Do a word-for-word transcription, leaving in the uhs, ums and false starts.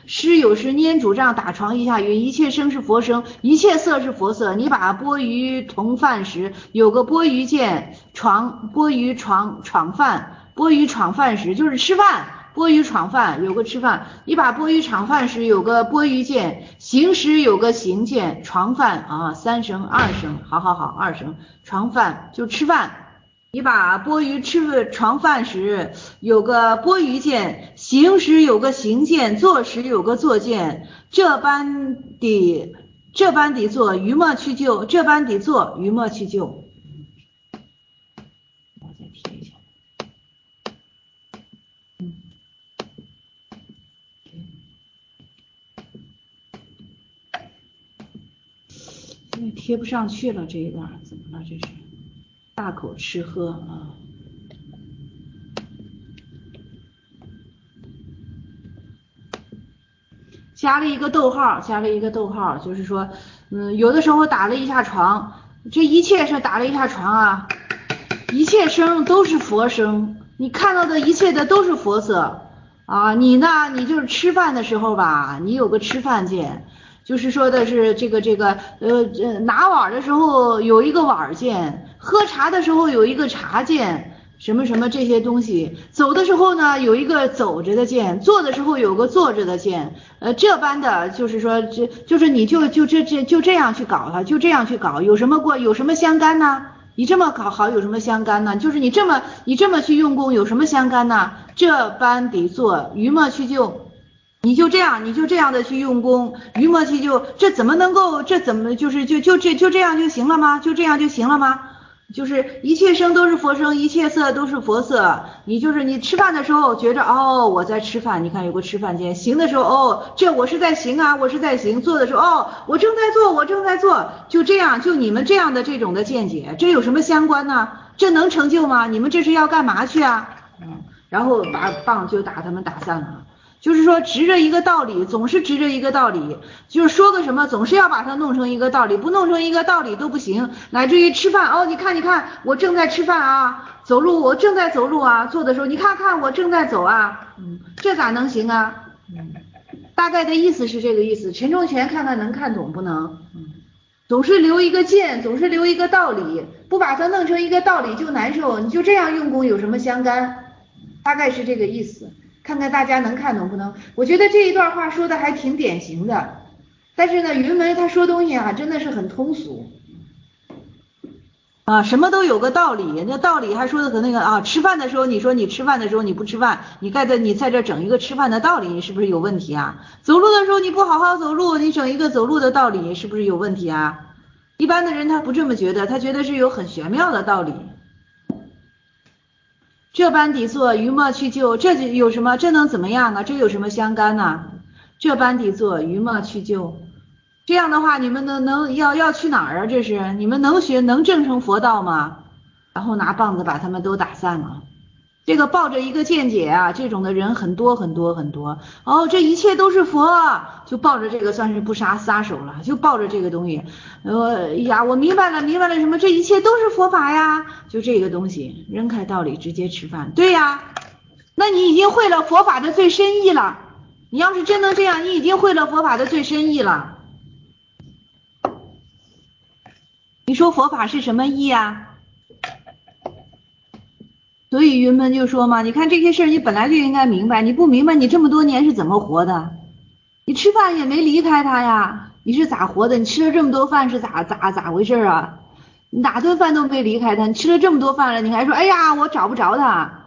师有时拈拄杖打床一下，云：一切声是佛声，一切色是佛色。你把钵盂同饭时，有个钵盂见床，钵盂床闯饭，钵盂闯饭时就是吃饭。钵盂闯饭有个吃饭，你把钵盂闯饭时有个钵盂见，行时有个行见，闯饭啊三声二声，好好好二声，闯饭就吃饭。你把钵盂吃闯饭时有个钵盂见，行时有个行见，坐时有个坐见，这般的这般的坐，于末去就，这般的坐，于末去就。我再贴一下。因为贴不上去了这一段，怎么了？这是大口吃喝啊！加了一个逗号，加了一个逗号，就是说，嗯，有的时候打了一下床，这一切是打了一下床啊，一切声都是佛声，你看到的一切的都是佛色啊！你呢，你就是吃饭的时候吧，你有个吃饭见。就是说的是这个这个呃拿碗的时候有一个碗见，喝茶的时候有一个茶见，什么什么这些东西，走的时候呢有一个走着的见，坐的时候有个坐着的见，呃这般的就是说这就是你就就这这就这样去搞它，就这样去搞，有什么过有什么相干呢？你这么搞好有什么相干呢？就是你这么你这么去用功有什么相干呢？这般的做，于末去就。你就这样，你就这样的去用功，于末去就，这怎么能够，这怎么就是就就这就这样就行了吗？就这样就行了吗？就是一切声都是佛声，一切色都是佛色。你就是你吃饭的时候觉着哦我在吃饭，你看有个吃饭间，行的时候哦这我是在行啊，我是在行，做的时候哦我正在做，我正在做，就这样，就你们这样的这种的见解，这有什么相关呢？这能成就吗？你们这是要干嘛去啊？嗯，然后把棒就打他们打散了。就是说执着一个道理，总是执着一个道理，就是说个什么总是要把它弄成一个道理，不弄成一个道理都不行，乃至于吃饭哦你看你看我正在吃饭啊，走路我正在走路啊，做的时候你看看我正在走啊，嗯，这咋能行啊？嗯，大概的意思是这个意思，陈仲全看看能看懂不能？嗯，总是留一个见，总是留一个道理，不把它弄成一个道理就难受，你就这样用功有什么相干？大概是这个意思。看看大家能看懂不能？我觉得这一段话说的还挺典型的，但是呢，云门他说东西啊，真的是很通俗啊，什么都有个道理，那道理还说的很那个啊。吃饭的时候，你说你吃饭的时候你不吃饭，你该在你在这整一个吃饭的道理，你是不是有问题啊？走路的时候你不好好走路，你整一个走路的道理，是不是有问题啊？一般的人他不这么觉得，他觉得是有很玄妙的道理。这般底座，于末去就，这有什么？这能怎么样啊？这有什么相干呢？这般底座，于末去就，这样的话，你们能能要要去哪儿啊？这是你们能学能证成佛道吗？然后拿棒子把他们都打散了。这个抱着一个见解啊，这种的人很多很多很多。哦，这一切都是佛，就抱着这个算是不杀撒手了，就抱着这个东西。呃呀，我明白了，明白了什么？这一切都是佛法呀，就这个东西，扔开道理，直接吃饭。对呀，那你已经会了佛法的最深意了。你要是真能这样，你已经会了佛法的最深意了。你说佛法是什么意啊？所以云门就说嘛，你看这些事儿你本来就应该明白，你不明白你这么多年是怎么活的？你吃饭也没离开他呀，你是咋活的？你吃了这么多饭是咋咋咋回事啊？哪顿饭都没离开他，你吃了这么多饭了，你还说哎呀我找不着他？